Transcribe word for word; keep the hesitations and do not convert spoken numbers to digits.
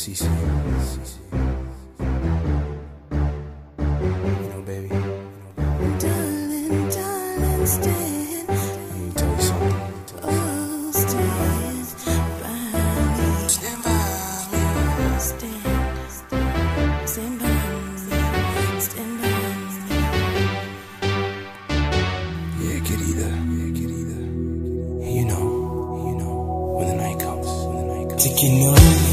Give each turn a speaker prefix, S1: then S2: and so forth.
S1: C C. You know, baby.
S2: Darling, darling, stand.
S1: Let me tell you something.
S2: Oh, stand by me.
S1: Stand by me.
S2: Stand, stand, stand by me. Stand by me.
S1: Yeah, querida. Yeah, querida. You know, you know, when the night comes, when the night comes. Taking on.